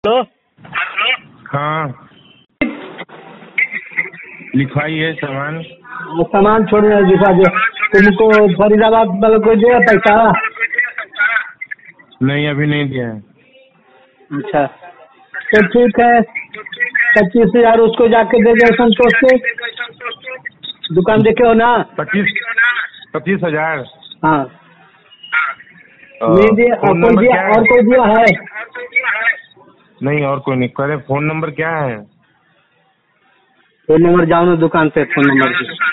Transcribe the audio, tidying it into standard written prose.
Hello. हाँ, लिखवाई है सामान। सामान छोड़ना दिखा दो। तुमको फरीदाबाद वाले को दिया पैसा? नहीं, अभी नहीं दिया है। अच्छा, तो ठीक है, 25,000 उसको जाके दे दो संतोष को। दुकान देखे हो ना? 25,000। हाँ, नहीं दिया। फोन कोई नंबर दिया? क्या है? और कोई दिया है? नहीं, और कोई नहीं करे। फोन नंबर क्या है? फोन नंबर जाओ ना दुकान पे, फोन नंबर